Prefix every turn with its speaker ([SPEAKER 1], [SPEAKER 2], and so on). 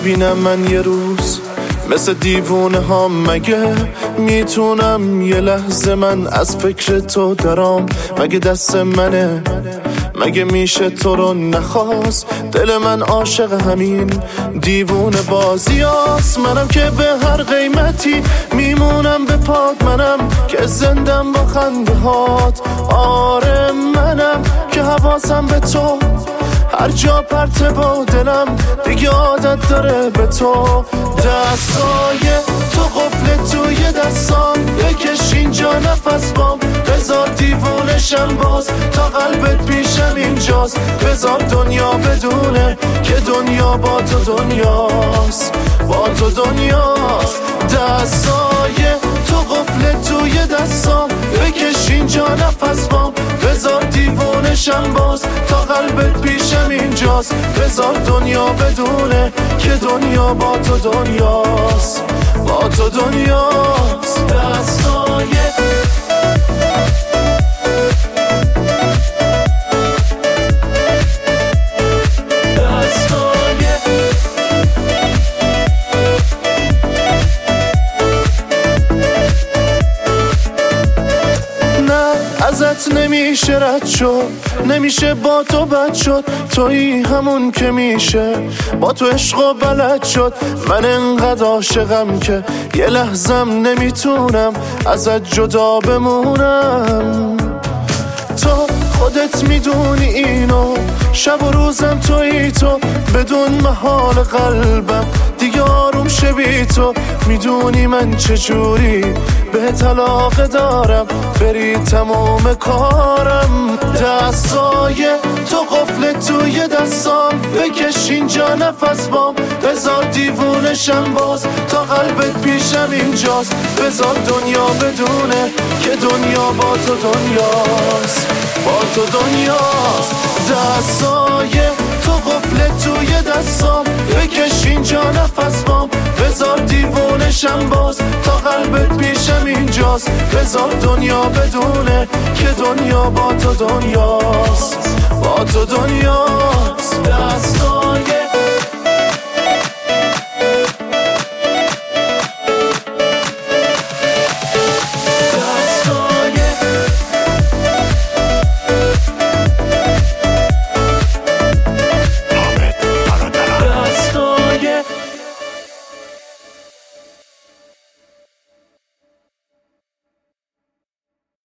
[SPEAKER 1] نبینم من یه روز مثل دیوونه ها، مگه میتونم یه لحظه من از فکر تو درام؟ مگه دست منه؟ مگه میشه تو رو نخواست؟ دل من عاشق همین دیوونه بازیاست. منم که به هر قیمتی میمونم به پات، منم که زندم با خنده هات. آره منم که حواسم به تو هر جا پرته با دلم دیگه عادت داره به تو. دستای تو قفل توی دستام، بکش اینجا نفس بام، بذار دیوونشم باز تا قلبت پیشم اینجاست. بذار دنیا بدونه که دنیا با تو دنیاست، با تو دنیاست. دستای تو قفل توی دستام، بکش اینجا نفس بام، بذار دیوونشم باز تا قلبت پیشم اینجاست. بذار دنیا بدونه که دنیا با تو دنیاست، با تو دنیاست. دستای ازت نمیشه رد شد، نمیشه با تو بد شد. تویی همون که میشه با تو عشق و بلد شد. من انقدر عاشقم که یه لحظم نمیتونم ازت جدا بمونم. تو خودت میدونی اینو، شب و روزم تویی تو، بدون محال قلبم دیگه آروم شه بی تو. میدونی من چجوری به طلاق دارم، بری تمام کارم. دستای تو قفل توی دستام، بکش اینجا نفس بام، بذار دیوونشم باز تا قلبت پیشم اینجاست. بذار دنیا بدونه که دنیا با تو دنیاست، با تو دنیاست. دستای تو قفل توی دستام، بکش اینجا نفس بام، بذار دیوونشم باز تا قلبت پیشم اینجاست. بذار دنیا بدونه که دنیا با تو دنیاست، با تو دنیاست.